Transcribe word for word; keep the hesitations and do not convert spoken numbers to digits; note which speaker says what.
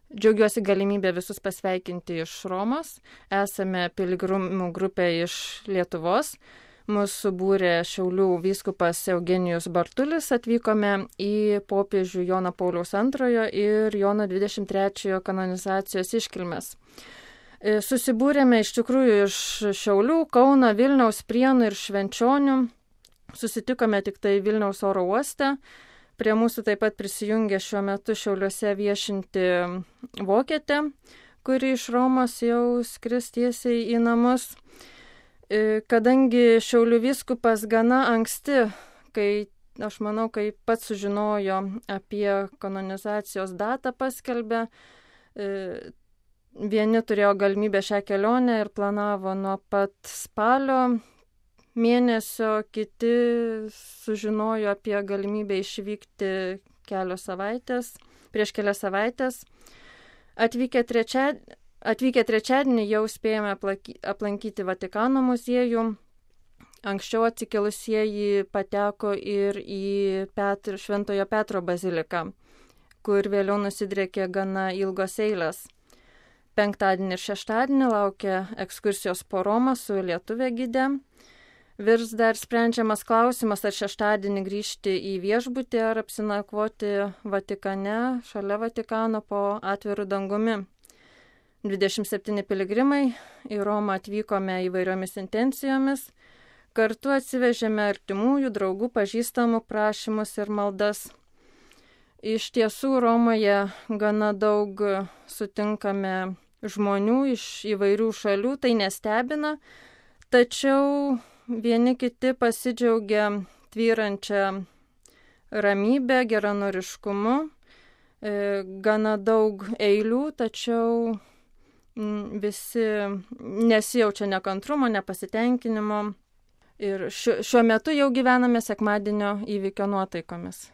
Speaker 1: Džiaugiuosi galimybę visus pasveikinti iš Romos. Esame piligrimų grupė iš Lietuvos. Mūsų subūrė Šiaulių vyskupas Eugenijus Bartulis. Atvykome į popiežių Jono Pauliaus antrojo ir Jono dvidešimt trečiojo kanonizacijos iškilmes. Susibūrėme iš tikrųjų iš Šiaulių, Kauno, Vilniaus, Prienų ir Švenčionių. Susitikome tik tai Vilniaus oro uoste. Prie mūsų taip pat prisijungė šiuo metu Šiauliuose viešinti vokietė, kuri iš Romos jau skris tiesiai į namus. Kadangi Šiaulių vyskupas gana anksti, kai, aš manau, kai pats sužinojo apie kanonizacijos datą paskelbė, vieni turėjo galimybę šią kelionę ir planavo nuo pat spalio mėnesio, kiti sužinojo apie galimybę išvykti kelios savaitės, prieš kelias savaitės. Atvykę, trečia, atvykę trečiadienį jau spėjome aplankyti Vatikano muziejų. Anksčiau atsikėlusieji pateko ir į Petr, Šventojo Petro baziliką, kur vėliau nusidriekė gana ilgos eilės. Penktadienį ir šeštadienį laukia ekskursijos po Romą su lietuvė gide. Virs dar sprendžiamas klausimas, ar šeštadienį grįžti į viešbutį ar apsinakvoti Vatikane, šalia Vatikano po atviru dangumi. dvidešimt septyni piligrimai į Romą atvykome įvairiomis intencijomis. Kartu atsivežėme artimųjų, draugų, pažįstamų prašymus ir maldas. Iš tiesų Romoje gana daug sutinkame žmonių iš įvairių šalių, tai nestebina, tačiau vieni kiti pasidžiaugia tvyrančią ramybę, geranoriškumu, gana daug eilių, tačiau visi nesijaučia nekantrumo, nepasitenkinimo ir šiuo metu jau gyvename sekmadienio įvykio nuotaikomis.